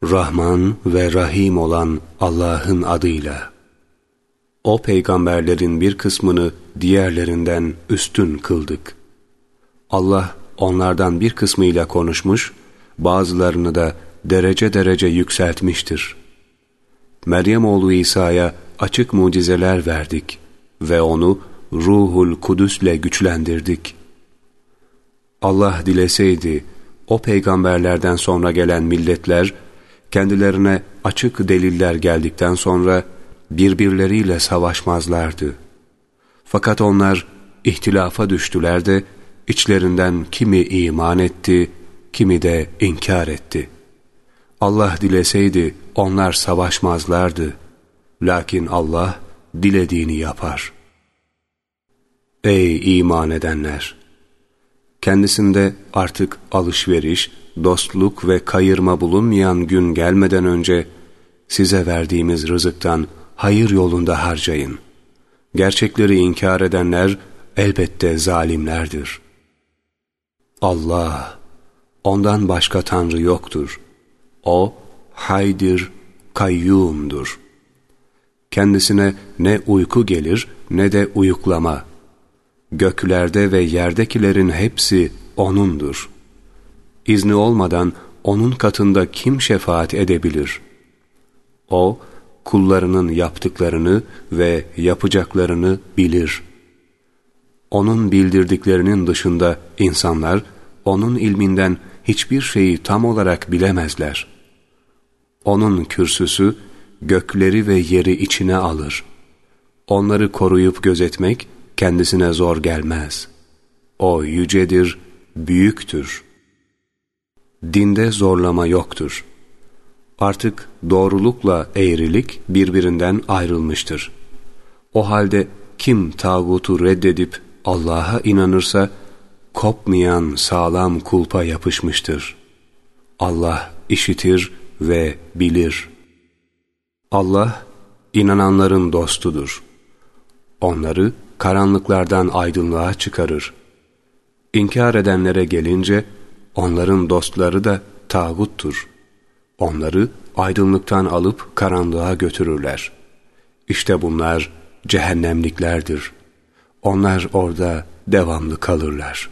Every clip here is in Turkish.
Rahman ve Rahim olan Allah'ın adıyla. O peygamberlerin bir kısmını diğerlerinden üstün kıldık. Allah onlardan bir kısmıyla konuşmuş, bazılarını da derece derece yükseltmiştir. Meryem oğlu İsa'ya açık mucizeler verdik ve onu Ruhul Kudüs'le güçlendirdik. Allah dileseydi, o peygamberlerden sonra gelen milletler, kendilerine açık deliller geldikten sonra birbirleriyle savaşmazlardı. Fakat onlar ihtilafa düştüler de, içlerinden kimi iman etti, kimi de inkar etti. Allah dileseydi onlar savaşmazlardı. Lakin Allah dilediğini yapar. Ey iman edenler! Kendisinde artık alışveriş, dostluk ve kayırma bulunmayan gün gelmeden önce size verdiğimiz rızıktan hayır yolunda harcayın. Gerçekleri inkar edenler elbette zalimlerdir. Allah, ondan başka Tanrı yoktur. O, haydir, kayyumdur. Kendisine ne uyku gelir ne de uyuklama. Göklerde ve yerdekilerin hepsi O'nundur. İzni olmadan O'nun katında kim şefaat edebilir? O, kullarının yaptıklarını ve yapacaklarını bilir. O'nun bildirdiklerinin dışında insanlar, O'nun ilminden hiçbir şeyi tam olarak bilemezler. O'nun kürsüsü, gökleri ve yeri içine alır. Onları koruyup gözetmek, kendisine zor gelmez. O yücedir, büyüktür. Dinde zorlama yoktur. Artık doğrulukla eğrilik birbirinden ayrılmıştır. O halde kim tağutu reddedip Allah'a inanırsa, kopmayan sağlam kulpa yapışmıştır. Allah işitir ve bilir. Allah, inananların dostudur. Onları karanlıklardan aydınlığa çıkarır. İnkar edenlere gelince, onların dostları da tağuttur. Onları aydınlıktan alıp karanlığa götürürler. İşte bunlar cehennemliklerdir. Onlar orada devamlı kalırlar.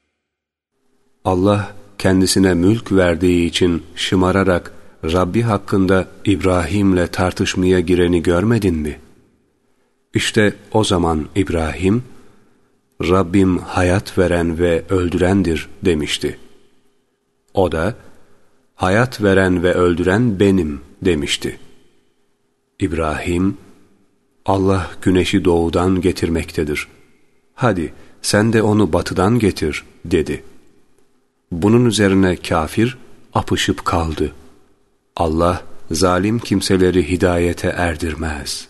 Allah kendisine mülk verdiği için şımararak Rabbi hakkında İbrahim'le tartışmaya gireni görmedin mi? İşte o zaman İbrahim, Rabbim hayat veren ve öldürendir demişti. O da, hayat veren ve öldüren benim demişti. İbrahim, Allah güneşi doğudan getirmektedir. Hadi sen de onu batıdan getir dedi. Bunun üzerine kafir apışıp kaldı. Allah zalim kimseleri hidayete erdirmez.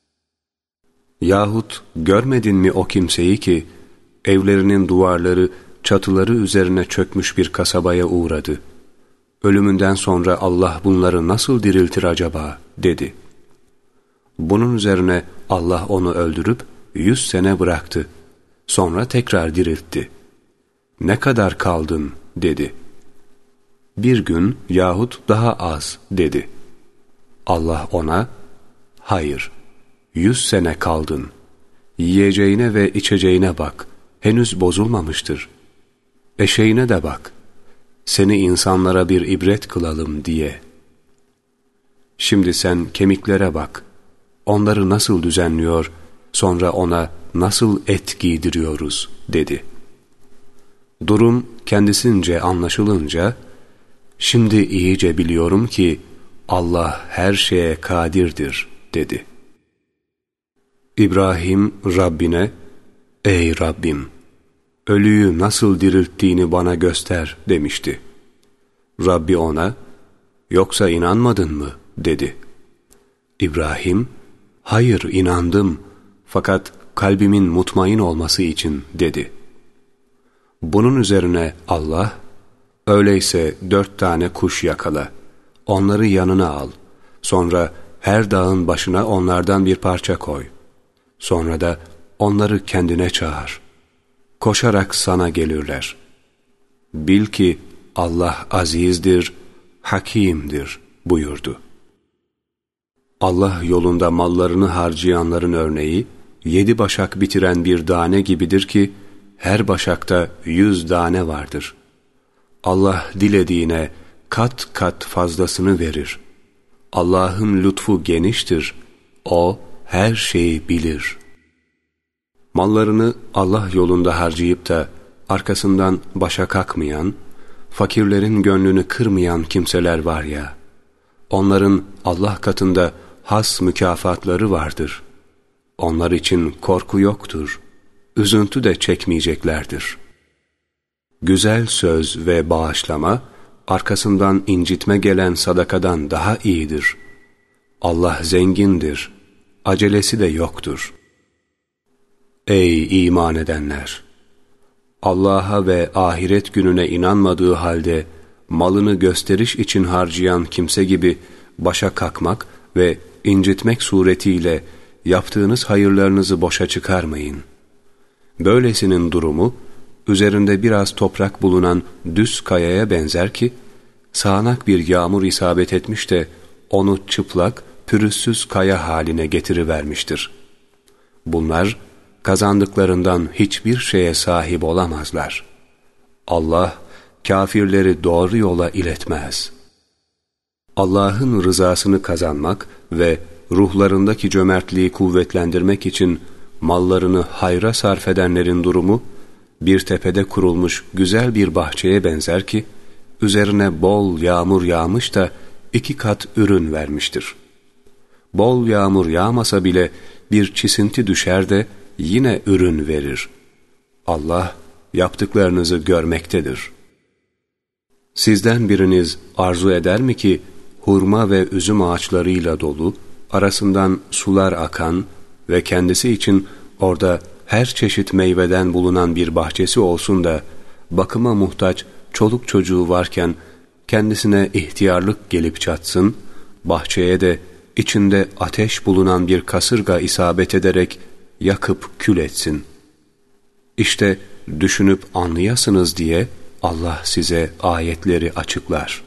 Yahut görmedin mi o kimseyi ki evlerinin duvarları, çatıları üzerine çökmüş bir kasabaya uğradı. Ölümünden sonra Allah bunları nasıl diriltir acaba dedi. Bunun üzerine Allah onu öldürüp 100 sene bıraktı. Sonra tekrar diriltti. Ne kadar kaldın dedi. Bir gün yahut daha az dedi. Allah ona, hayır, 100 sene kaldın. Yiyeceğine ve içeceğine bak, henüz bozulmamıştır. Eşeğine de bak, seni insanlara bir ibret kılalım diye. Şimdi sen kemiklere bak, onları nasıl düzenliyor, sonra ona nasıl et giydiriyoruz dedi. Durum kendisince anlaşılınca, şimdi iyice biliyorum ki Allah her şeye kadirdir dedi. İbrahim Rabbine, ey Rabbim, ölüyü nasıl dirilttiğini bana göster demişti. Rabbi ona, yoksa inanmadın mı dedi. İbrahim, hayır inandım fakat kalbimin mutmain olması için dedi. Bunun üzerine Allah, öyleyse 4 tane kuş yakala, onları yanına al, sonra her dağın başına onlardan bir parça koy. Sonra da onları kendine çağır. Koşarak sana gelirler. Bil ki Allah azizdir, hakimdir buyurdu. Allah yolunda mallarını harcayanların örneği, 7 başak bitiren bir tane gibidir ki, her başakta 100 tane vardır. Allah dilediğine kat kat fazlasını verir. Allah'ın lütfu geniştir. O her şeyi bilir. Mallarını Allah yolunda harcayıp da arkasından başa kalkmayan, fakirlerin gönlünü kırmayan kimseler var ya, onların Allah katında has mükafatları vardır. Onlar için korku yoktur, üzüntü de çekmeyeceklerdir. Güzel söz ve bağışlama, arkasından incitme gelen sadakadan daha iyidir. Allah zengindir, acelesi de yoktur. Ey iman edenler! Allah'a ve ahiret gününe inanmadığı halde malını gösteriş için harcayan kimse gibi başa kalkmak ve incitmek suretiyle yaptığınız hayırlarınızı boşa çıkarmayın. Böylesinin durumu, üzerinde biraz toprak bulunan düz kayaya benzer ki, sağanak bir yağmur isabet etmiş de onu çıplak, pürüzsüz kaya haline getirivermiştir. Bunlar, kazandıklarından hiçbir şeye sahip olamazlar. Allah, kafirleri doğru yola iletmez. Allah'ın rızasını kazanmak ve ruhlarındaki cömertliği kuvvetlendirmek için mallarını hayra sarf edenlerin durumu, bir tepede kurulmuş güzel bir bahçeye benzer ki, üzerine bol yağmur yağmış da 2 kat ürün vermiştir. Bol yağmur yağmasa bile bir çisinti düşer de yine ürün verir. Allah yaptıklarınızı görmektedir. Sizden biriniz arzu eder mi ki, hurma ve üzüm ağaçlarıyla dolu, arasından sular akan ve kendisi için orada her çeşit meyveden bulunan bir bahçesi olsun da, bakıma muhtaç çoluk çocuğu varken kendisine ihtiyarlık gelip çatsın, bahçeye de içinde ateş bulunan bir kasırga isabet ederek yakıp kül etsin. İşte düşünüp anlayasınız diye Allah size ayetleri açıklar.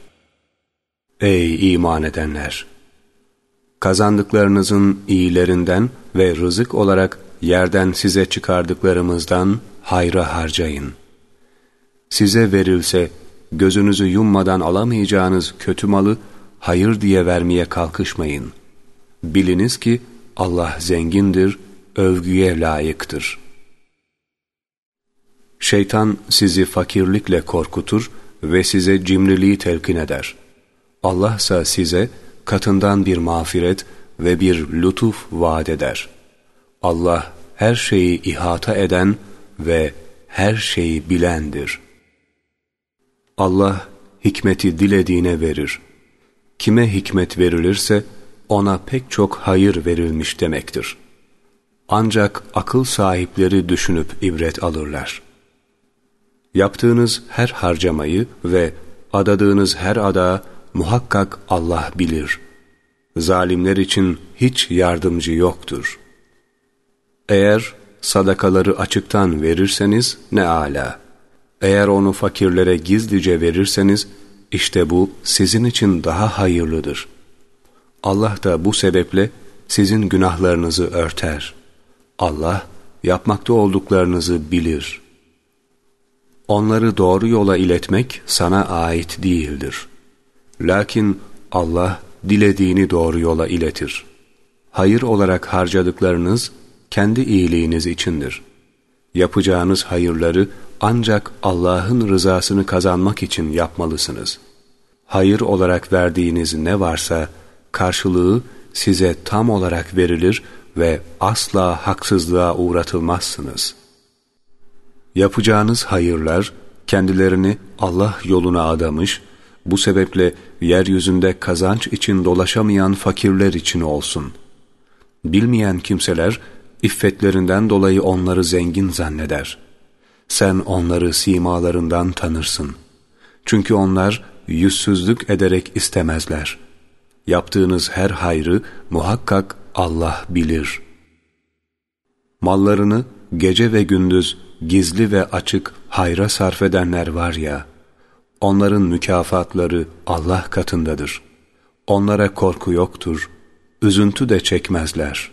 Ey iman edenler! Kazandıklarınızın iyilerinden ve rızık olarak yerden size çıkardıklarımızdan hayra harcayın. Size verilse gözünüzü yummadan alamayacağınız kötü malı hayır diye vermeye kalkışmayın. Biliniz ki Allah zengindir, övgüye layıktır. Şeytan sizi fakirlikle korkutur ve size cimriliği telkin eder. Allah ise size katından bir mağfiret ve bir lütuf vaat eder. Allah her şeyi ihata eden ve her şeyi bilendir. Allah hikmeti dilediğine verir. Kime hikmet verilirse ona pek çok hayır verilmiş demektir. Ancak akıl sahipleri düşünüp ibret alırlar. Yaptığınız her harcamayı ve adadığınız her adağı muhakkak Allah bilir. Zalimler için hiç yardımcı yoktur. Eğer sadakaları açıktan verirseniz ne âlâ. Eğer onu fakirlere gizlice verirseniz, işte bu sizin için daha hayırlıdır. Allah da bu sebeple sizin günahlarınızı örter. Allah yapmakta olduklarınızı bilir. Onları doğru yola iletmek sana ait değildir. Lakin Allah dilediğini doğru yola iletir. Hayır olarak harcadıklarınız kendi iyiliğiniz içindir. Yapacağınız hayırları ancak Allah'ın rızasını kazanmak için yapmalısınız. Hayır olarak verdiğiniz ne varsa karşılığı size tam olarak verilir ve asla haksızlığa uğratılmazsınız. Yapacağınız hayırlar kendilerini Allah yoluna adamış, bu sebeple yeryüzünde kazanç için dolaşamayan fakirler için olsun. Bilmeyen kimseler iffetlerinden dolayı onları zengin zanneder. Sen onları simalarından tanırsın. Çünkü onlar yüzsüzlük ederek istemezler. Yaptığınız her hayrı muhakkak Allah bilir. Mallarını gece ve gündüz gizli ve açık hayra sarf edenler var ya, onların mükafatları Allah katındadır. Onlara korku yoktur, üzüntü de çekmezler.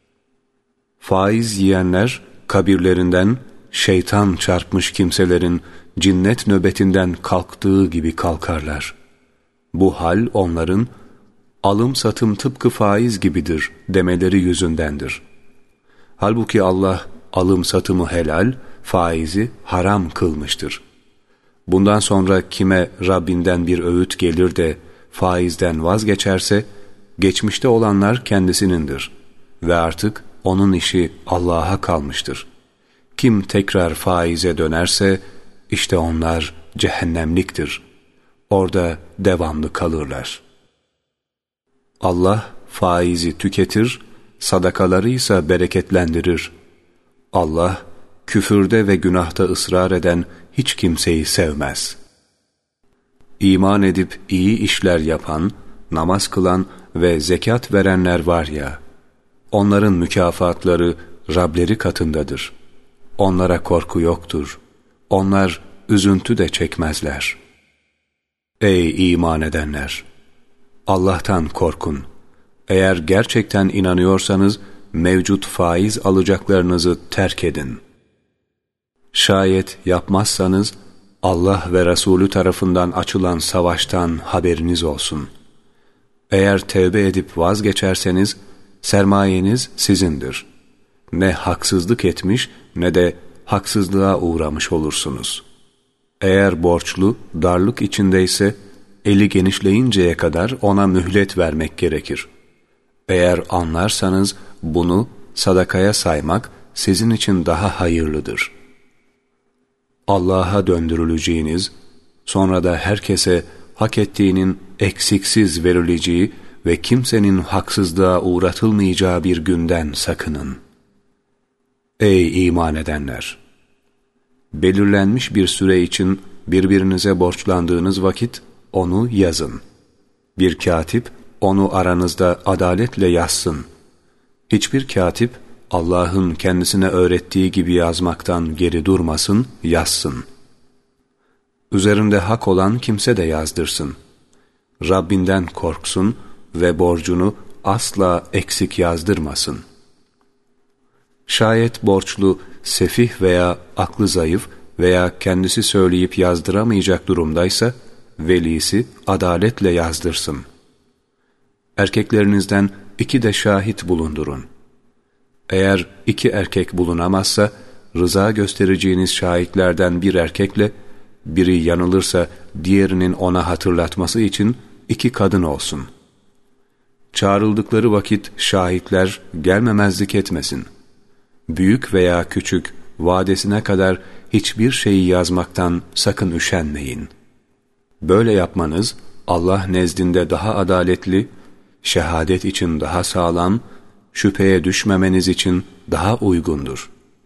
Faiz yiyenler kabirlerinden şeytan çarpmış kimselerin cinnet nöbetinden kalktığı gibi kalkarlar. Bu hal onların alım satım tıpkı faiz gibidir demeleri yüzündendir. Halbuki Allah alım satımı helal, faizi haram kılmıştır. Bundan sonra kime Rabbinden bir öğüt gelir de faizden vazgeçerse, geçmişte olanlar kendisinindir ve artık onun işi Allah'a kalmıştır. Kim tekrar faize dönerse, işte onlar cehennemliktir. Orada devamlı kalırlar. Allah faizi tüketir, sadakaları ise bereketlendirir. Allah, küfürde ve günahta ısrar eden hiç kimseyi sevmez. İman edip iyi işler yapan, namaz kılan ve zekat verenler var ya, onların mükafatları Rableri katındadır. Onlara korku yoktur. Onlar üzüntü de çekmezler. Ey iman edenler! Allah'tan korkun. Eğer gerçekten inanıyorsanız, mevcut faiz alacaklarınızı terk edin. Şayet yapmazsanız, Allah ve Resulü tarafından açılan savaştan haberiniz olsun. Eğer tevbe edip vazgeçerseniz, sermayeniz sizindir. Ne haksızlık etmiş ne de haksızlığa uğramış olursunuz. Eğer borçlu, darlık içindeyse, eli genişleyinceye kadar ona mühlet vermek gerekir. Eğer anlarsanız bunu sadakaya saymak sizin için daha hayırlıdır. Allah'a döndürüleceğiniz, sonra da herkese hak ettiğinin eksiksiz verileceği ve kimsenin haksızlığa uğratılmayacağı bir günden sakının. Ey iman edenler! Belirlenmiş bir süre için birbirinize borçlandığınız vakit onu yazın. Bir katip onu aranızda adaletle yazsın. Hiçbir katip Allah'ın kendisine öğrettiği gibi yazmaktan geri durmasın, yazsın. Üzerinde hak olan kimse de yazdırsın. Rabbinden korksun ve borcunu asla eksik yazdırmasın. Şayet borçlu, sefih veya aklı zayıf veya kendisi söyleyip yazdıramayacak durumdaysa, velisi adaletle yazdırsın. Erkeklerinizden 2 de şahit bulundurun. Eğer 2 erkek bulunamazsa, rıza göstereceğiniz şahitlerden bir erkekle, biri yanılırsa diğerinin ona hatırlatması için 2 kadın olsun. Çağrıldıkları vakit şahitler gelmemezlik etmesin. Büyük veya küçük, vadesine kadar hiçbir şeyi yazmaktan sakın üşenmeyin. Böyle yapmanız Allah nezdinde daha adaletli, şehadet için daha sağlam, şüpheye düşmemeniz için daha uygundur.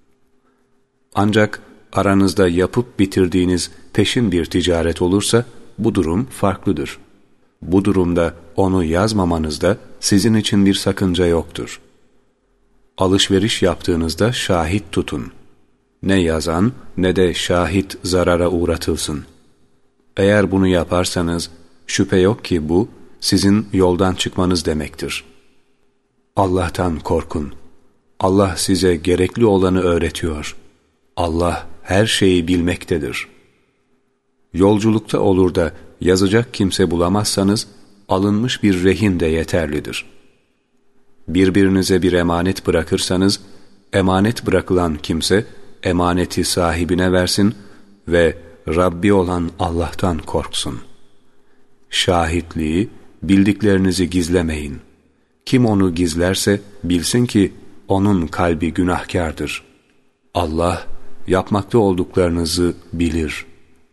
Ancak aranızda yapıp bitirdiğiniz peşin bir ticaret olursa bu durum farklıdır. Bu durumda onu yazmamanızda sizin için bir sakınca yoktur. Alışveriş yaptığınızda şahit tutun. Ne yazan ne de şahit zarara uğratılsın. Eğer bunu yaparsanız şüphe yok ki bu sizin yoldan çıkmanız demektir. Allah'tan korkun. Allah size gerekli olanı öğretiyor. Allah her şeyi bilmektedir. Yolculukta olur da yazacak kimse bulamazsanız alınmış bir rehin de yeterlidir. Birbirinize bir emanet bırakırsanız, emanet bırakılan kimse emaneti sahibine versin ve Rabbi olan Allah'tan korksun. Şahitliği, bildiklerinizi gizlemeyin. Kim onu gizlerse bilsin ki onun kalbi günahkardır. Allah yapmakta olduklarınızı bilir.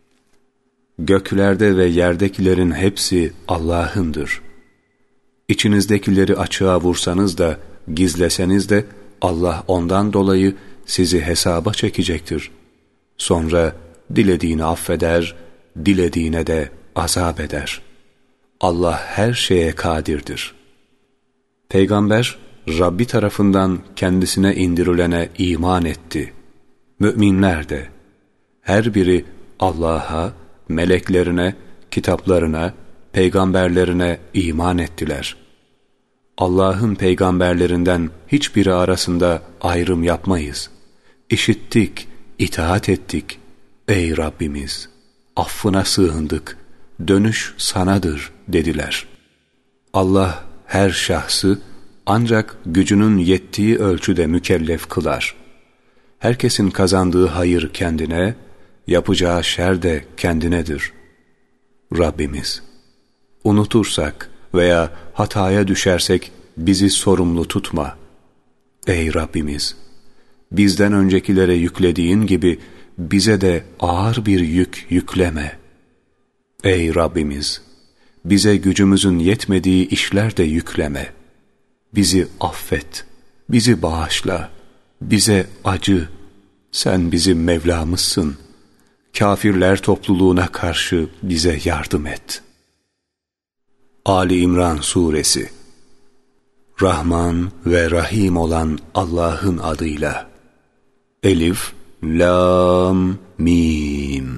Göklerde ve yerdekilerin hepsi Allah'ındır. İçinizdekileri açığa vursanız da, gizleseniz de Allah ondan dolayı sizi hesaba çekecektir. Sonra dilediğini affeder, dilediğine de azap eder. Allah her şeye kadirdir. Peygamber, Rabbi tarafından kendisine indirilene iman etti. Müminler de, her biri Allah'a, meleklerine, kitaplarına, peygamberlerine iman ettiler. Allah'ın peygamberlerinden hiçbiri arasında ayrım yapmayız. İşittik, itaat ettik. Ey Rabbimiz! Affına sığındık. Dönüş sanadır dediler. Allah her şahsı ancak gücünün yettiği ölçüde mükellef kılar. Herkesin kazandığı hayır kendine, yapacağı şer de kendinedir. Rabbimiz, unutursak veya hataya düşersek bizi sorumlu tutma. Ey Rabbimiz! Bizden öncekilere yüklediğin gibi bize de ağır bir yük yükleme. Ey Rabbimiz! Bize gücümüzün yetmediği işler de yükleme. Bizi affet, bizi bağışla, bize acı. Sen bizim Mevlamızsın. Kafirler topluluğuna karşı bize yardım et. Ali İmran Suresi. Rahman ve Rahim olan Allah'ın adıyla. Elif, Lam, Mim.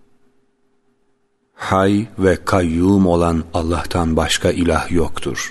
Hay ve kayyum olan Allah'tan başka ilah yoktur.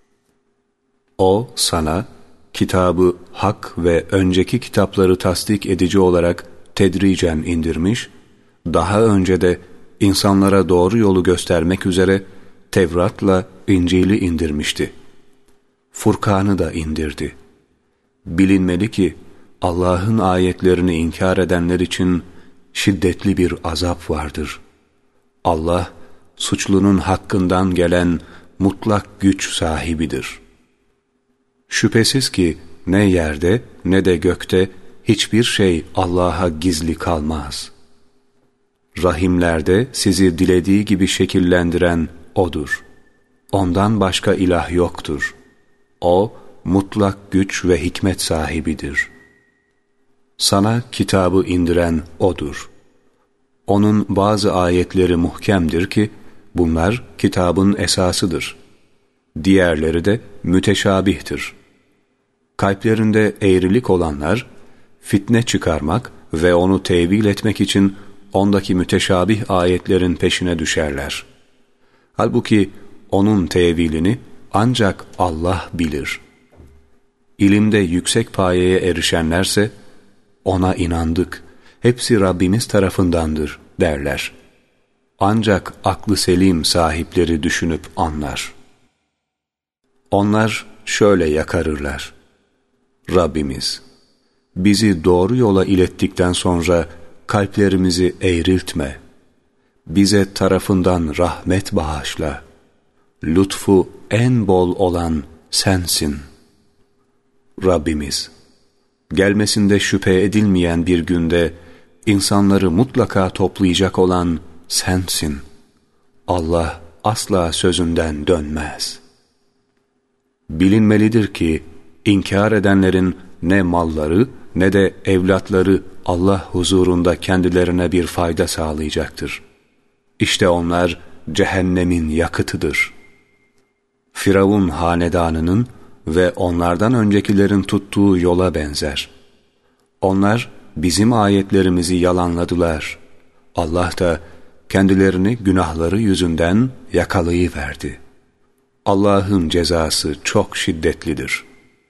O sana kitabı hak ve önceki kitapları tasdik edici olarak tedricen indirmiş, daha önce de insanlara doğru yolu göstermek üzere Tevrat'la İncil'i indirmişti. Furkan'ı da indirdi. Bilinmeli ki Allah'ın ayetlerini inkar edenler için şiddetli bir azap vardır. Allah, suçlunun hakkından gelen mutlak güç sahibidir. Şüphesiz ki ne yerde ne de gökte hiçbir şey Allah'a gizli kalmaz. Rahimlerde sizi dilediği gibi şekillendiren O'dur. Ondan başka ilah yoktur. O, mutlak güç ve hikmet sahibidir. Sana kitabı indiren O'dur. Onun bazı ayetleri muhkemdir ki, bunlar kitabın esasıdır. Diğerleri de müteşabihtir. Kalplerinde eğrilik olanlar, fitne çıkarmak ve onu tevil etmek için ondaki müteşabih ayetlerin peşine düşerler. Halbuki onun tevilini ancak Allah bilir. İlimde yüksek payeye erişenlerse, ona inandık, hepsi Rabbimiz tarafındandır derler. Ancak aklı selim sahipleri düşünüp anlar. Onlar şöyle yakarırlar. Rabbimiz, bizi doğru yola ilettikten sonra kalplerimizi eğriltme. Bize tarafından rahmet bağışla. Lütfu en bol olan sensin. Rabbimiz, gelmesinde şüphe edilmeyen bir günde insanları mutlaka toplayacak olan sensin. Allah asla sözünden dönmez. Bilinmelidir ki inkar edenlerin ne malları ne de evlatları Allah huzurunda kendilerine bir fayda sağlayacaktır. İşte onlar cehennemin yakıtıdır. Firavun hanedanının ve onlardan öncekilerin tuttuğu yola benzer. Onlar bizim ayetlerimizi yalanladılar. Allah da kendilerini günahları yüzünden yakalayıverdi. Allah'ın cezası çok şiddetlidir.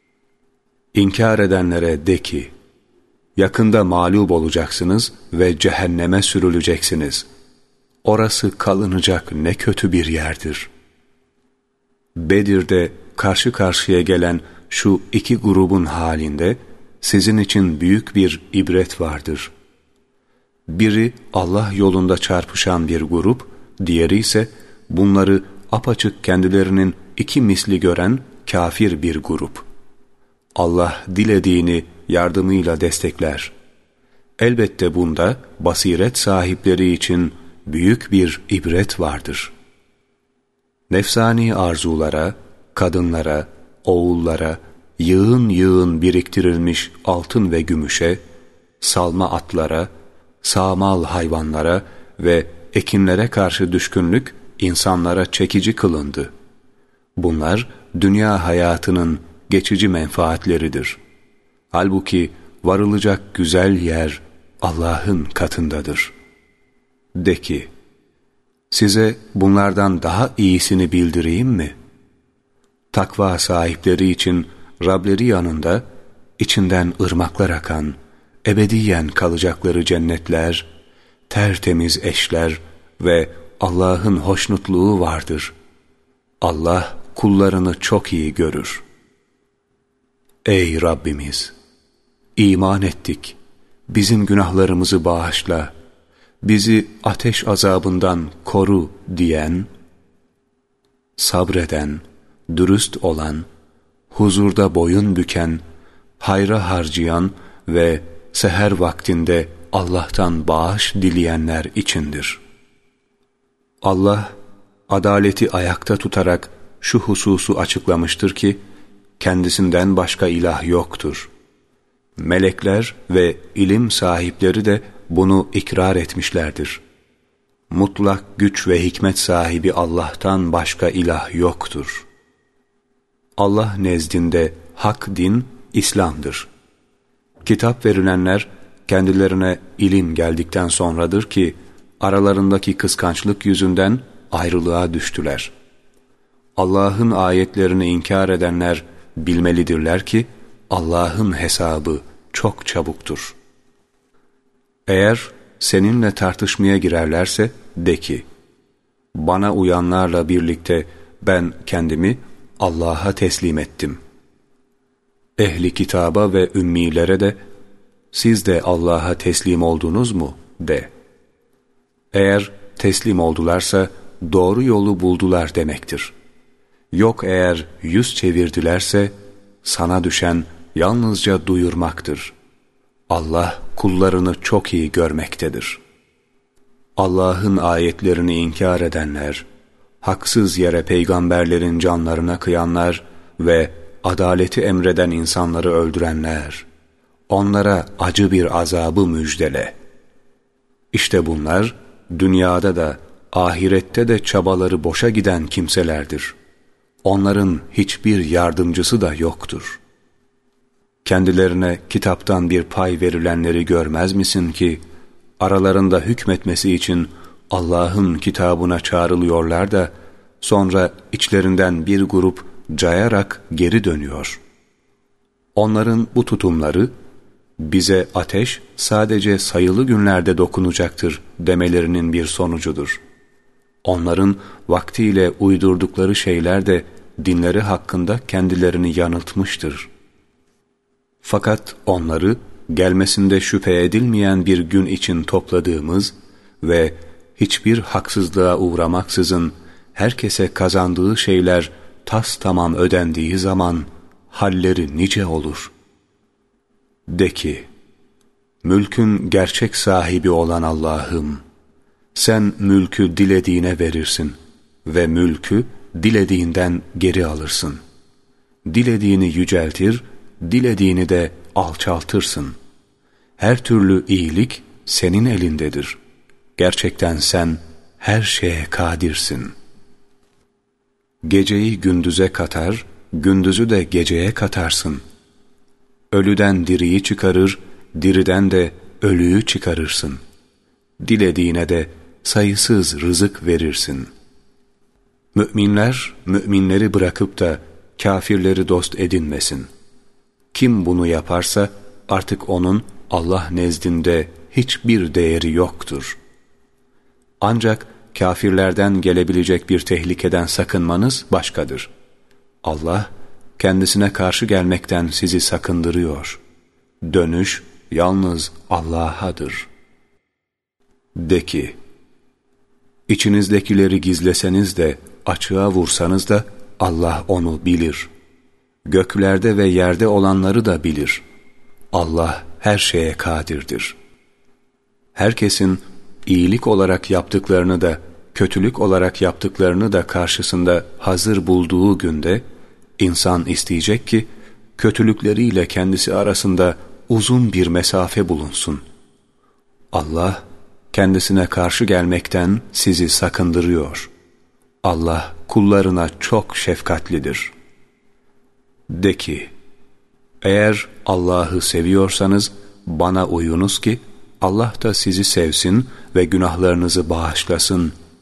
İnkar edenlere de ki, yakında mağlup olacaksınız ve cehenneme sürüleceksiniz. Orası kalınacak ne kötü bir yerdir. Bedir'de karşı karşıya gelen şu iki grubun halinde sizin için büyük bir ibret vardır. Biri Allah yolunda çarpışan bir grup, diğeri ise bunları apaçık kendilerinin iki misli gören kafir bir grup. Allah dilediğini yardımıyla destekler. Elbette bunda basiret sahipleri için büyük bir ibret vardır. Nefsani arzulara, kadınlara, oğullara, yığın yığın biriktirilmiş altın ve gümüşe, salma atlara, sağmal hayvanlara ve ekinlere karşı düşkünlük insanlara çekici kılındı. Bunlar dünya hayatının geçici menfaatleridir. Halbuki varılacak güzel yer Allah'ın katındadır. De ki, size bunlardan daha iyisini bildireyim mi? Takva sahipleri için Rableri yanında içinden ırmaklar akan, ebediyen kalacakları cennetler, tertemiz eşler ve Allah'ın hoşnutluğu vardır. Allah kullarını çok iyi görür. Ey Rabbimiz! İman ettik, bizim günahlarımızı bağışla, bizi ateş azabından koru diyen, sabreden, dürüst olan, huzurda boyun büken, hayra harcayan ve seher vaktinde Allah'tan bağış dileyenler içindir. Allah, adaleti ayakta tutarak şu hususu açıklamıştır ki, kendisinden başka ilah yoktur. Melekler ve ilim sahipleri de bunu ikrar etmişlerdir. Mutlak güç ve hikmet sahibi Allah'tan başka ilah yoktur. Allah nezdinde hak din İslam'dır. Kitap verilenler kendilerine ilim geldikten sonradır ki aralarındaki kıskançlık yüzünden ayrılığa düştüler. Allah'ın ayetlerini inkar edenler bilmelidirler ki Allah'ın hesabı çok çabuktur. Eğer seninle tartışmaya girerlerse de ki, bana uyanlarla birlikte ben kendimi Allah'a teslim ettim. Ehli kitaba ve ümmilere de siz de Allah'a teslim oldunuz mu de. Eğer teslim oldularsa doğru yolu buldular demektir. Yok eğer yüz çevirdilerse sana düşen yalnızca duyurmaktır. Allah kullarını çok iyi görmektedir. Allah'ın ayetlerini inkar edenler, haksız yere peygamberlerin canlarına kıyanlar ve adaleti emreden insanları öldürenler, onlara acı bir azabı müjdele. İşte bunlar dünyada da ahirette de çabaları boşa giden kimselerdir. Onların hiçbir yardımcısı da yoktur. Kendilerine kitaptan bir pay verilenleri görmez misin ki, aralarında hükmetmesi için Allah'ın kitabına çağrılıyorlar da, sonra içlerinden bir grup cayarak geri dönüyor. Onların bu tutumları, bize ateş sadece sayılı günlerde dokunacaktır demelerinin bir sonucudur. Onların vaktiyle uydurdukları şeyler de dinleri hakkında kendilerini yanıltmıştır. Fakat onları gelmesinde şüphe edilmeyen bir gün için topladığımız ve hiçbir haksızlığa uğramaksızın herkese kazandığı şeyler tastamam ödendiği zaman halleri nice olur. De ki, mülkün gerçek sahibi olan Allah'ım, sen mülkü dilediğine verirsin ve mülkü dilediğinden geri alırsın. Dilediğini yüceltir, dilediğini de alçaltırsın. Her türlü iyilik senin elindedir. Gerçekten sen her şeye kadirsin. Geceyi gündüze katar, gündüzü de geceye katarsın. Ölüden diriyi çıkarır, diriden de ölüyü çıkarırsın. Dilediğine de sayısız rızık verirsin. Müminler, müminleri bırakıp da kafirleri dost edinmesin. Kim bunu yaparsa artık onun Allah nezdinde hiçbir değeri yoktur. Ancak kafirlerden gelebilecek bir tehlikeden sakınmanız başkadır. Allah kendisine karşı gelmekten sizi sakındırıyor. Dönüş yalnız Allah'adır. De ki, İçinizdekileri gizleseniz de açığa vursanız da Allah onu bilir. Göklerde ve yerde olanları da bilir. Allah her şeye kadirdir. Herkesin iyilik olarak yaptıklarını da kötülük olarak yaptıklarını da karşısında hazır bulduğu günde insan isteyecek ki kötülükleriyle kendisi arasında uzun bir mesafe bulunsun. Allah kendisine karşı gelmekten sizi sakındırıyor. Allah kullarına çok şefkatlidir. De ki, eğer Allah'ı seviyorsanız bana uyunuz ki Allah da sizi sevsin ve günahlarınızı bağışlasın.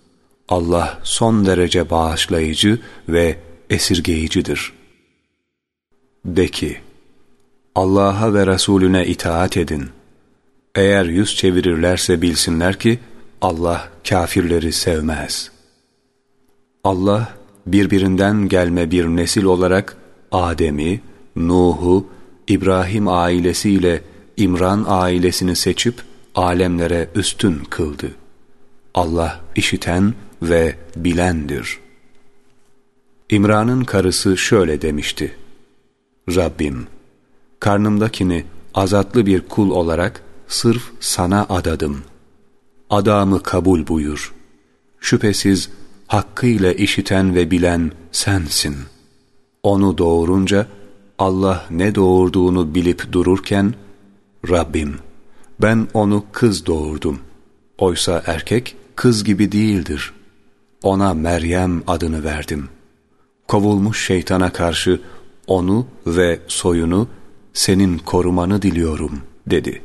Allah son derece bağışlayıcı ve esirgeyicidir. De ki, Allah'a ve Resulüne itaat edin. Eğer yüz çevirirlerse bilsinler ki Allah kâfirleri sevmez. Allah birbirinden gelme bir nesil olarak Adem'i, Nuh'u, İbrahim ailesiyle İmran ailesini seçip alemlere üstün kıldı. Allah işiten ve bilendir. İmran'ın karısı şöyle demişti: Rabbim, karnımdakini azatlı bir kul olarak sırf sana adadım. Adamı kabul buyur. Şüphesiz hakkıyla işiten ve bilen sensin. Onu doğurunca Allah ne doğurduğunu bilip dururken, Rabbim, ben onu kız doğurdum. Oysa erkek kız gibi değildir. Ona Meryem adını verdim. Kovulmuş şeytana karşı onu ve soyunu senin korumanı diliyorum dedi.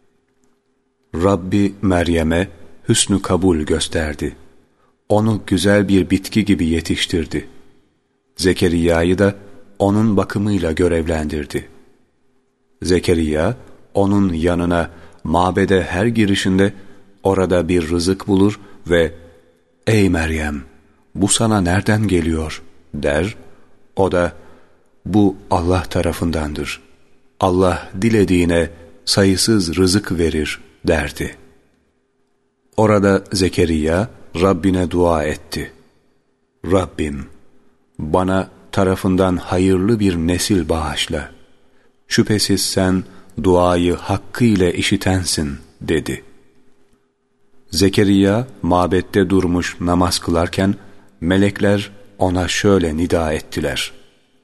Rabbi Meryem'e hüsnü kabul gösterdi. Onu güzel bir bitki gibi yetiştirdi. Zekeriya'yı da onun bakımıyla görevlendirdi. Zekeriya onun yanına mabede her girişinde orada bir rızık bulur ve "Ey Meryem, bu sana nereden geliyor?" der. O da "Bu Allah tarafındandır. Allah dilediğine sayısız rızık verir." derdi. Orada Zekeriya Rabbine dua etti. Rabbim, bana tarafından hayırlı bir nesil bağışla. Şüphesiz sen duayı hakkıyla işitensin dedi. Zekeriya mabette durmuş namaz kılarken melekler ona şöyle nida ettiler: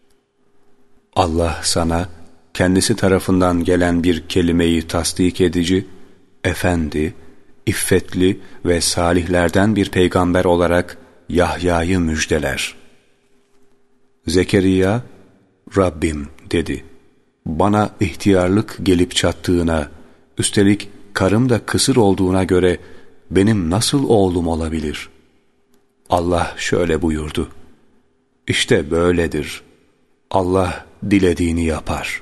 Allah sana kendisi tarafından gelen bir kelimeyi tasdik edici, efendi, iffetli ve salihlerden bir peygamber olarak Yahya'yı müjdeler. Zekeriya, Rabbim dedi, bana ihtiyarlık gelip çattığına, üstelik karım da kısır olduğuna göre benim nasıl oğlum olabilir? Allah şöyle buyurdu: İşte böyledir. Allah dilediğini yapar.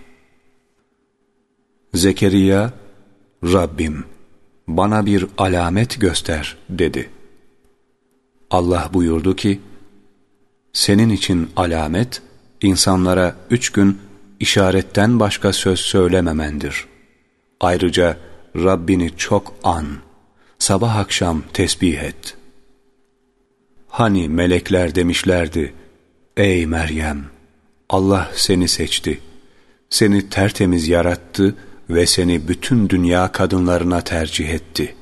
Zekeriya, Rabbim, bana bir alamet göster dedi. Allah buyurdu ki, senin için alamet, insanlara 3 gün işaretten başka söz söylememendir. Ayrıca Rabbini çok an, sabah akşam tesbih et. Hani melekler demişlerdi, ey Meryem, Allah seni seçti, seni tertemiz yarattı ve seni bütün dünya kadınlarına tercih etti.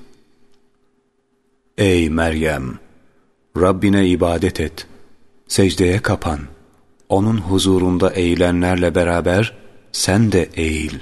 Ey Meryem, Rabbine ibadet et, secdeye kapan, onun huzurunda eğilenlerle beraber sen de eğil.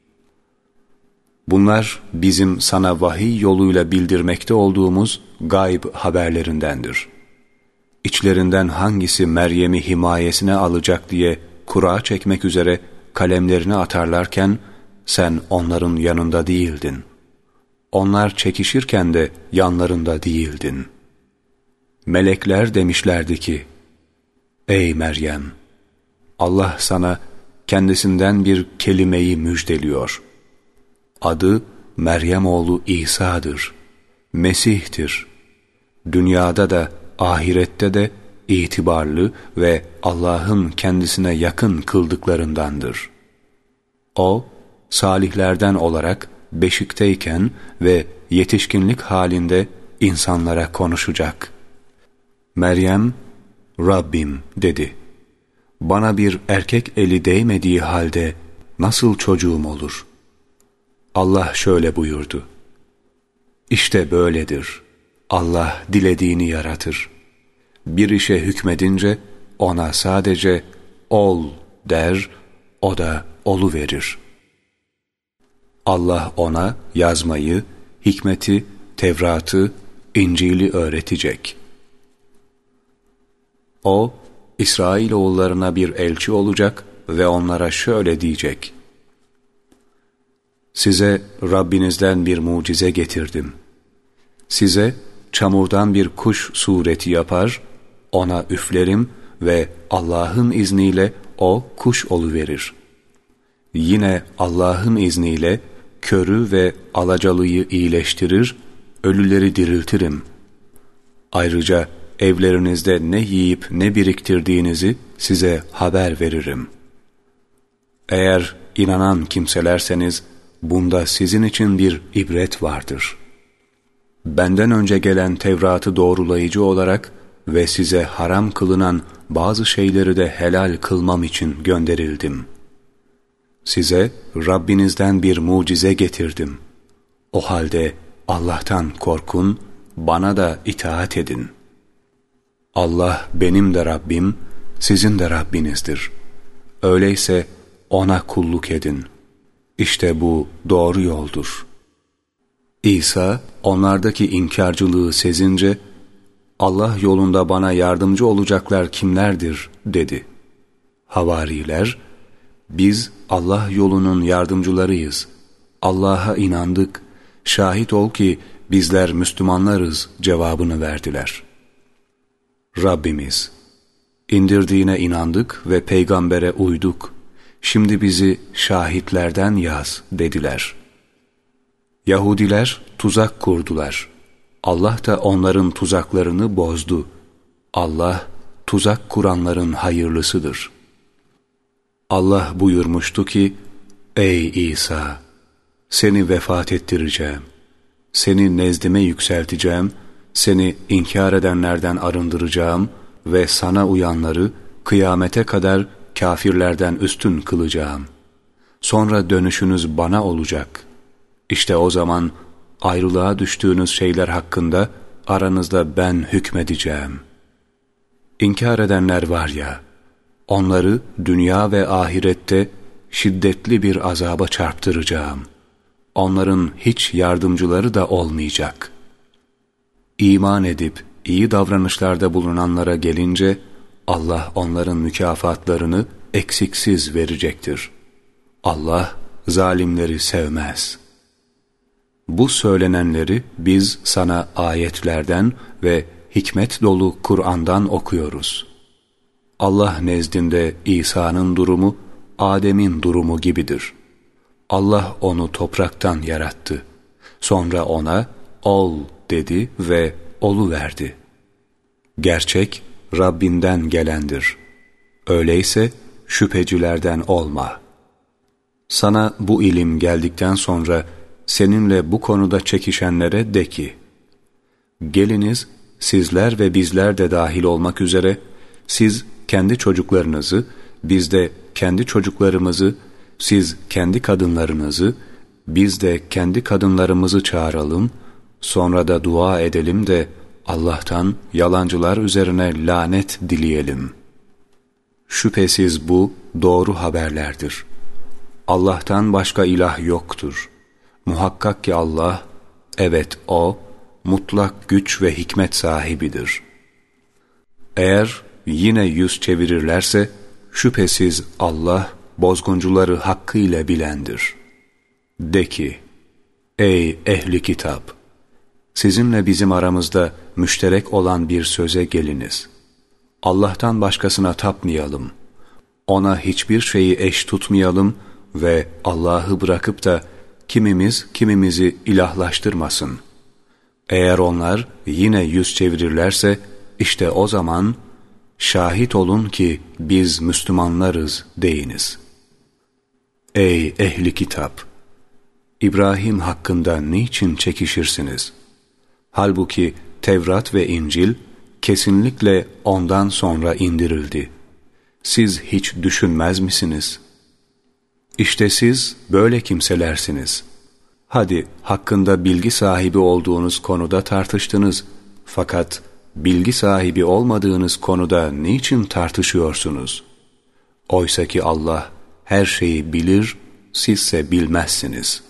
Bunlar bizim sana vahiy yoluyla bildirmekte olduğumuz gayb haberlerindendir. İçlerinden hangisi Meryem'i himayesine alacak diye kura çekmek üzere kalemlerini atarlarken sen onların yanında değildin. Onlar çekişirken de yanlarında değildin. Melekler demişlerdi ki, ey Meryem, Allah sana kendisinden bir kelimeyi müjdeliyor. Adı Meryem oğlu İsa'dır. Mesih'tir. Dünyada da ahirette de itibarlı ve Allah'ın kendisine yakın kıldıklarındandır. O, salihlerden olarak beşikteyken ve yetişkinlik halinde insanlara konuşacak. Meryem, Rabbim dedi, bana bir erkek eli değmediği halde nasıl çocuğum olur? Allah şöyle buyurdu, İşte böyledir. Allah dilediğini yaratır. Bir işe hükmedince ona sadece ol der, o da oluverir. Allah ona yazmayı, hikmeti, Tevrat'ı, İncil'i öğretecek. O, İsrailoğullarına bir elçi olacak ve onlara şöyle diyecek: size Rabbinizden bir mucize getirdim. Size çamurdan bir kuş sureti yapar, ona üflerim ve Allah'ın izniyle o kuş oluverir. Yine Allah'ın izniyle körü ve alacalıyı iyileştirir, ölüleri diriltirim. Ayrıca evlerinizde ne yiyip ne biriktirdiğinizi size haber veririm. Eğer inanan kimselerseniz, bunda sizin için bir ibret vardır. Benden önce gelen Tevrat'ı doğrulayıcı olarak ve size haram kılınan bazı şeyleri de helal kılmam için gönderildim. Size Rabbinizden bir mucize getirdim. O halde Allah'tan korkun, bana da itaat edin. Allah benim de Rabbim, sizin de Rabbinizdir. Öyleyse O'na kulluk edin. İşte bu doğru yoldur. İsa onlardaki inkarcılığı sezince, Allah yolunda bana yardımcı olacaklar kimlerdir dedi. Havariler, biz Allah yolunun yardımcılarıyız. Allah'a inandık, şahit ol ki bizler Müslümanlarız cevabını verdiler. Rabbimiz, indirdiğine inandık ve peygambere uyduk. Şimdi bizi şahitlerden yaz dediler. Yahudiler tuzak kurdular. Allah da onların tuzaklarını bozdu. Allah tuzak kuranların hayırlısıdır. Allah buyurmuştu ki, ey İsa, seni vefat ettireceğim. Seni nezdime yükselteceğim, seni inkar edenlerden arındıracağım ve sana uyanları kıyamete kadar kafirlerden üstün kılacağım. Sonra dönüşünüz bana olacak. İşte o zaman ayrılığa düştüğünüz şeyler hakkında aranızda ben hükmedeceğim. İnkar edenler var ya, onları dünya ve ahirette şiddetli bir azaba çarptıracağım. Onların hiç yardımcıları da olmayacak. İman edip iyi davranışlarda bulunanlara gelince, Allah onların mükafatlarını eksiksiz verecektir. Allah zalimleri sevmez. Bu söylenenleri biz sana ayetlerden ve hikmet dolu Kur'an'dan okuyoruz. Allah nezdinde İsa'nın durumu, Adem'in durumu gibidir. Allah onu topraktan yarattı. Sonra ona ol dedi ve oluverdi. Gerçek Rabbinden gelendir. Öyleyse şüphecilerden olma. Sana bu ilim geldikten sonra seninle bu konuda çekişenlere de ki, geliniz sizler ve bizler de dahil olmak üzere, siz kendi çocuklarınızı, biz de kendi çocuklarımızı, siz kendi kadınlarınızı, biz de kendi kadınlarımızı çağıralım, sonra da dua edelim de Allah'tan yalancılar üzerine lanet dileyelim. Şüphesiz bu doğru haberlerdir. Allah'tan başka ilah yoktur. Muhakkak ki Allah, evet O, mutlak güç ve hikmet sahibidir. Eğer yine yüz çevirirlerse, şüphesiz Allah, bozguncuları hakkıyla bilendir. De ki, ey ehli kitap! Sizinle bizim aramızda müşterek olan bir söze geliniz. Allah'tan başkasına tapmayalım. Ona hiçbir şeyi eş tutmayalım ve Allah'ı bırakıp da kimimiz kimimizi ilahlaştırmasın. Eğer onlar yine yüz çevirirlerse, işte o zaman şahit olun ki biz Müslümanlarız deyiniz. Ey ehli kitap! İbrahim hakkında niçin çekişirsiniz? Halbuki Tevrat ve İncil kesinlikle ondan sonra indirildi. Siz hiç düşünmez misiniz? İşte siz böyle kimselersiniz. Hadi hakkında bilgi sahibi olduğunuz konuda tartıştınız. Fakat bilgi sahibi olmadığınız konuda niçin tartışıyorsunuz? Oysa ki Allah her şeyi bilir, sizse bilmezsiniz.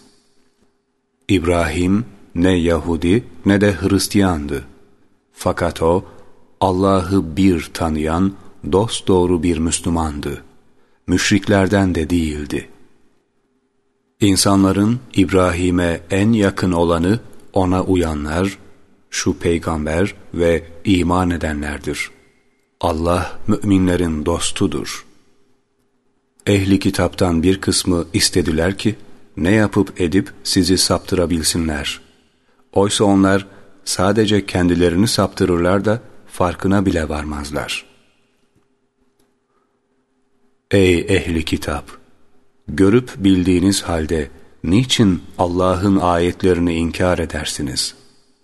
İbrahim ne Yahudi ne de Hristiyandı. Fakat o Allah'ı bir tanıyan dosdoğru bir Müslümandı. Müşriklerden de değildi. İnsanların İbrahim'e en yakın olanı ona uyanlar, şu peygamber ve iman edenlerdir. Allah müminlerin dostudur. Ehli kitaptan bir kısmı istediler ki, ne yapıp edip sizi saptırabilsinler. Oysa onlar sadece kendilerini saptırırlar da farkına bile varmazlar. Ey ehli kitap! Görüp bildiğiniz halde niçin Allah'ın ayetlerini inkar edersiniz?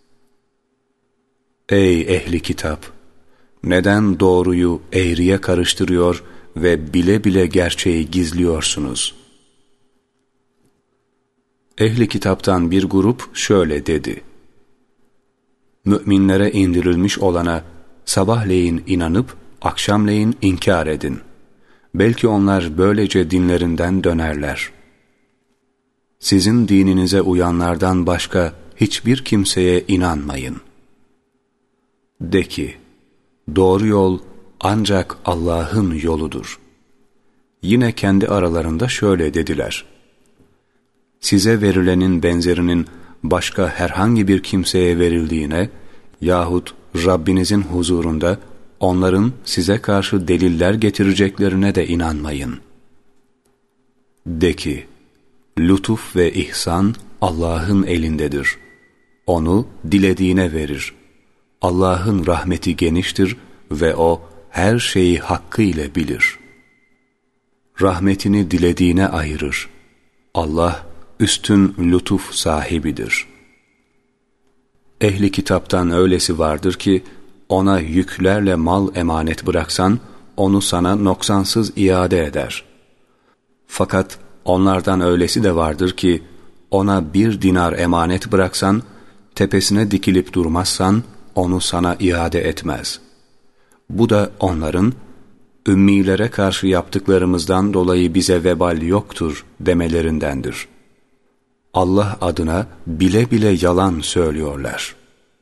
Ey ehli kitap! Neden doğruyu eğriye karıştırıyor ve bile bile gerçeği gizliyorsunuz? Ehli kitaptan bir grup şöyle dedi: Müminlere indirilmiş olana sabahleyin inanıp akşamleyin inkar edin. Belki onlar böylece dinlerinden dönerler. Sizin dininize uyanlardan başka hiçbir kimseye inanmayın. De ki, doğru yol ancak Allah'ın yoludur. Yine kendi aralarında şöyle dediler: Size verilenin benzerinin başka herhangi bir kimseye verildiğine yahut Rabbinizin huzurunda onların size karşı deliller getireceklerine de inanmayın. De ki, lütuf ve ihsan Allah'ın elindedir. Onu dilediğine verir. Allah'ın rahmeti geniştir ve O her şeyi hakkıyla bilir. Rahmetini dilediğine ayırır. Allah üstün lütuf sahibidir. Ehli kitaptan öylesi vardır ki, ona yüklerle mal emanet bıraksan, onu sana noksansız iade eder. Fakat onlardan öylesi de vardır ki, ona 1 dinar emanet bıraksan, tepesine dikilip durmazsan, onu sana iade etmez. Bu da onların, ümmilere karşı yaptıklarımızdan dolayı bize vebal yoktur demelerindendir. Allah adına bile bile yalan söylüyorlar.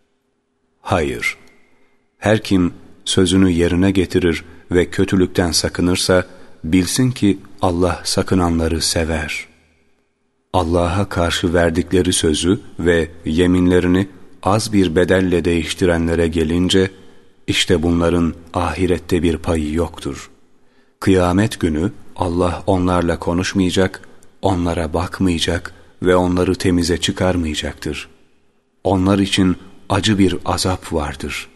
Hayır, her kim sözünü yerine getirir ve kötülükten sakınırsa, bilsin ki Allah sakınanları sever. Allah'a karşı verdikleri sözü ve yeminlerini az bir bedelle değiştirenlere gelince, işte bunların ahirette bir payı yoktur. Kıyamet günü Allah onlarla konuşmayacak, onlara bakmayacak ve onları temize çıkarmayacaktır. Onlar için acı bir azap vardır.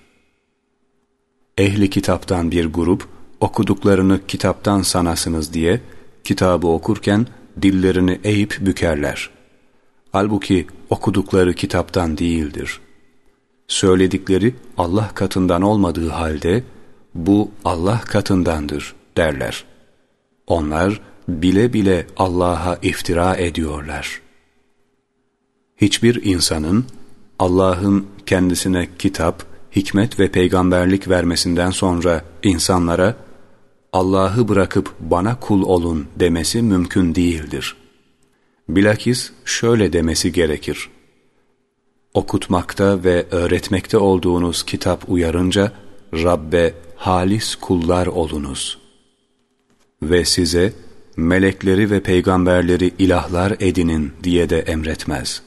Ehli kitaptan bir grup, okuduklarını kitaptan sanasınız diye, kitabı okurken dillerini eğip bükerler. Halbuki okudukları kitaptan değildir. Söyledikleri Allah katından olmadığı halde, bu Allah katındandır derler. Onlar bile bile Allah'a iftira ediyorlar. Hiçbir insanın Allah'ın kendisine kitap, hikmet ve peygamberlik vermesinden sonra insanlara Allah'ı bırakıp bana kul olun demesi mümkün değildir. Bilakis şöyle demesi gerekir: okutmakta ve öğretmekte olduğunuz kitap uyarınca Rabbe halis kullar olunuz. Ve size melekleri ve peygamberleri ilahlar edinin diye de emretmez.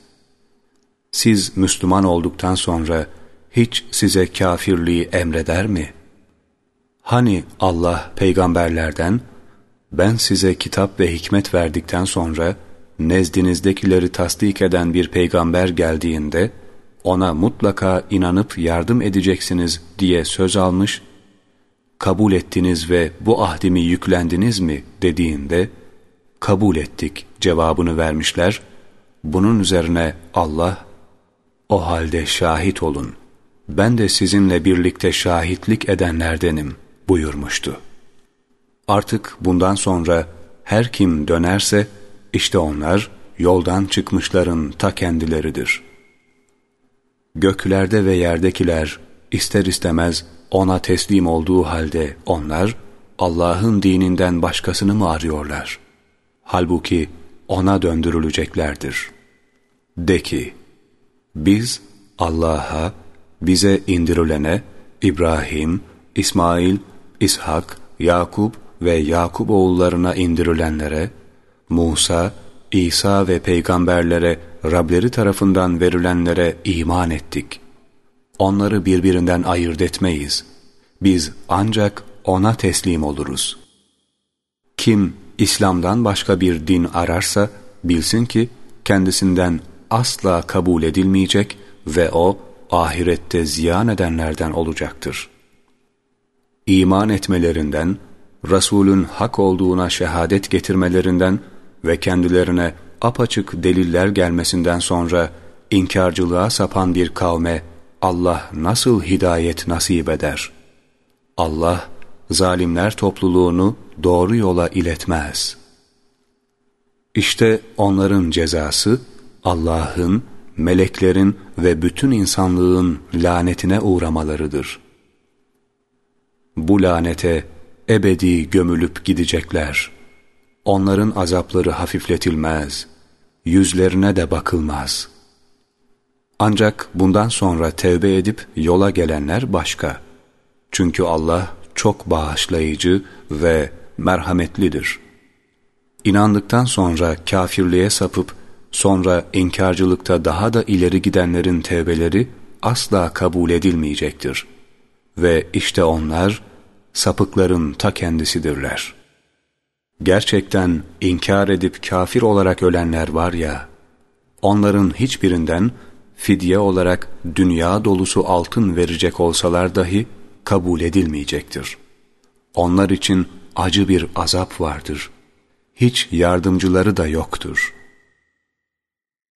Siz Müslüman olduktan sonra hiç size kafirliği emreder mi? Hani Allah peygamberlerden, ben size kitap ve hikmet verdikten sonra nezdinizdekileri tasdik eden bir peygamber geldiğinde ona mutlaka inanıp yardım edeceksiniz diye söz almış, kabul ettiniz ve bu ahdimi yüklendiniz mi dediğinde, kabul ettik cevabını vermişler. Bunun üzerine Allah, o halde şahit olun, ben de sizinle birlikte şahitlik edenlerdenim buyurmuştu. Artık bundan sonra her kim dönerse, işte onlar yoldan çıkmışların ta kendileridir. Göklerde ve yerdekiler ister istemez ona teslim olduğu halde onlar Allah'ın dininden başkasını mı arıyorlar? Halbuki ona döndürüleceklerdir. De ki, biz Allah'a, bize indirilene, İbrahim, İsmail, İshak, Yakup ve Yakup oğullarına indirilenlere, Musa, İsa ve peygamberlere Rableri tarafından verilenlere iman ettik. onları birbirinden ayırt etmeyiz. Biz ancak ona teslim oluruz. Kim İslam'dan başka bir din ararsa bilsin ki kendisinden asla kabul edilmeyecek ve o ahirette ziyan edenlerden olacaktır. İman etmelerinden, Resulün hak olduğuna şehadet getirmelerinden ve kendilerine apaçık deliller gelmesinden sonra inkarcılığa sapan bir kavme Allah nasıl hidayet nasip eder? Allah, zalimler topluluğunu doğru yola iletmez. İşte onların cezası, Allah'ın, meleklerin ve bütün insanlığın lanetine uğramalarıdır. Bu lanete ebedi gömülüp gidecekler. Onların azapları hafifletilmez, yüzlerine de bakılmaz. Ancak bundan sonra tevbe edip yola gelenler başka. Çünkü Allah çok bağışlayıcı ve merhametlidir. İnandıktan sonra kafirliğe sapıp sonra inkarcılıkta daha da ileri gidenlerin tevbeleri asla kabul edilmeyecektir. Ve işte onlar sapıkların ta kendisidirler. Gerçekten inkar edip kafir olarak ölenler var ya, onların hiçbirinden fidye olarak dünya dolusu altın verecek olsalar dahi kabul edilmeyecektir. Onlar için acı bir azap vardır. Hiç yardımcıları da yoktur.